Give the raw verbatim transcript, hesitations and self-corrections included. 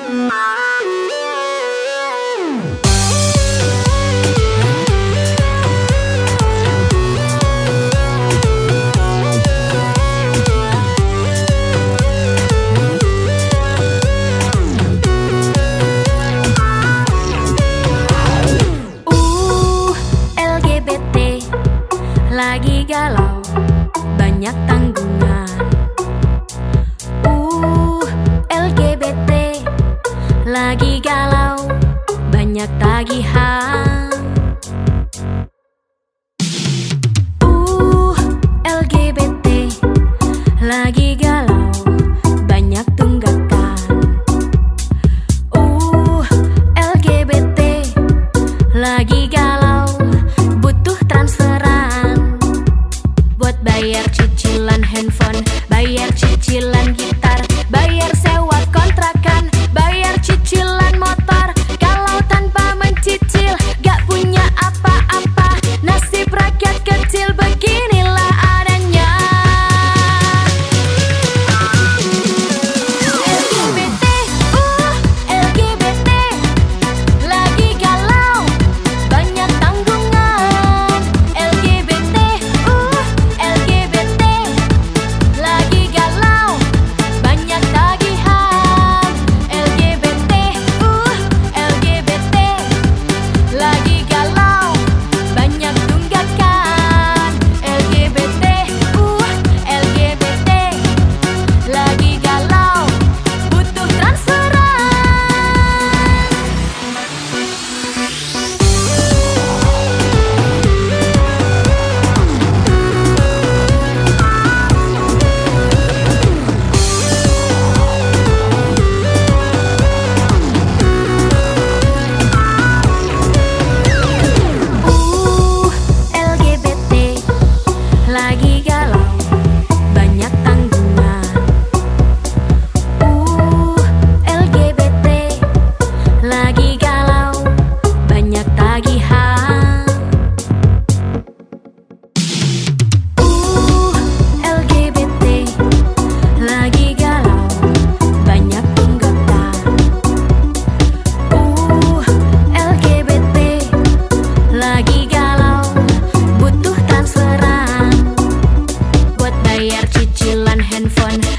Lagi galau, banyak tanggungan. Uh, L G B T lagi galau, banyak tagihan. Uh, L G B T lagi galau, banyak tunggakan. Uh, L G B T lagi galau, butuh transferan buat bayar cicilan handphone, bayar cicilan gitar, bayar sewa kontrakan, bayar cicilan motor. Kalau tanpa mencicil gak punya apa-apa, nasib rakyat kecil beginilah adanya. L G B T, uh, L G B T lagi galau, banyak tanggungan. L G B T, uh, L G B T lagi galau, banyak tagihan. L G B T, uh, L G B T lagi galau, banyak tunggakan. L G B T, uh, L G B T lagi galau, butuh transferan. Uh, L G B T lagi galau, banyak tanggungan. Uh, L G B T lagi galau, banyak tagihan. Uh, L G B T lagi galau, banyak tunggakan. Uh, L G B T lagi galau, butuh transferan buat bayar cicilan handphone,